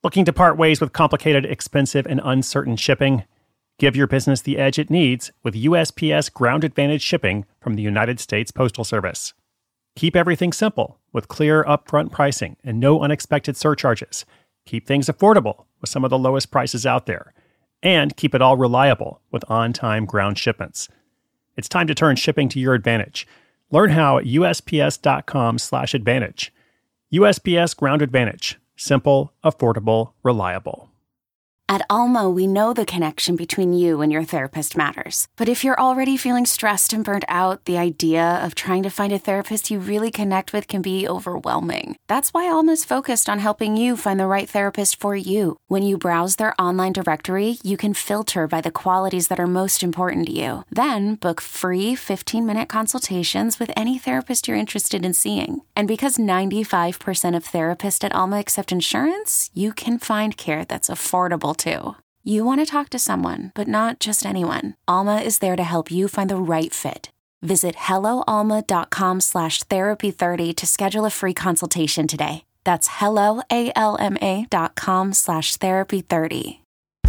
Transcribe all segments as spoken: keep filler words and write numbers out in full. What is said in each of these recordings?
Looking to part ways with complicated, expensive, and uncertain shipping? Give your business the edge it needs with U S P S Ground Advantage shipping from the United States Postal Service. Keep everything simple with clear upfront pricing and no unexpected surcharges. Keep things affordable with some of the lowest prices out there. And keep it all reliable with on-time ground shipments. It's time to turn shipping to your advantage. Learn how at USPS.com slash advantage. U S P S Ground Advantage. Simple, affordable, reliable. At Alma, we know the connection between you and your therapist matters. But if you're already feeling stressed and burnt out, the idea of trying to find a therapist you really connect with can be overwhelming. That's why Alma's focused on helping you find the right therapist for you. When you browse their online directory, you can filter by the qualities that are most important to you. Then book free fifteen-minute consultations with any therapist you're interested in seeing. And because ninety-five percent of therapists at Alma accept insurance, you can find care that's affordable too. You want to talk to someone, but not just anyone. Alma is there to help you find the right fit. Visit helloalma.com slash therapy 30 to schedule a free consultation today. That's helloalma.com slash therapy 30.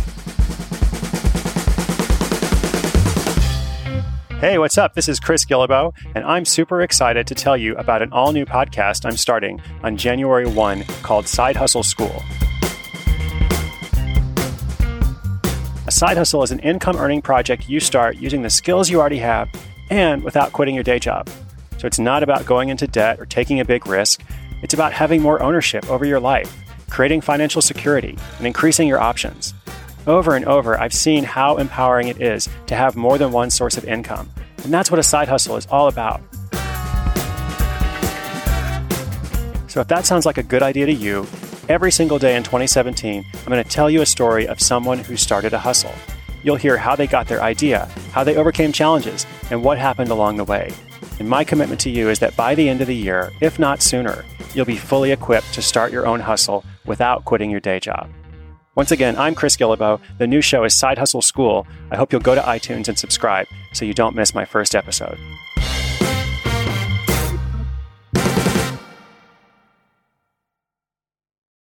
Hey, what's up? This is Chris Guillebeau, and I'm super excited to tell you about an all-new podcast I'm starting on January first called Side Hustle School. A side hustle is an income-earning project you start using the skills you already have and without quitting your day job. So it's not about going into debt or taking a big risk. It's about having more ownership over your life, creating financial security, and increasing your options. Over and over, I've seen how empowering it is to have more than one source of income. And that's what a side hustle is all about. So if that sounds like a good idea to you, every single day in twenty seventeen, I'm going to tell you a story of someone who started a hustle. You'll hear how they got their idea, how they overcame challenges, and what happened along the way. And my commitment to you is that by the end of the year, if not sooner, you'll be fully equipped to start your own hustle without quitting your day job. Once again, I'm Chris Guillebeau. The new show is Side Hustle School. I hope you'll go to iTunes and subscribe so you don't miss my first episode.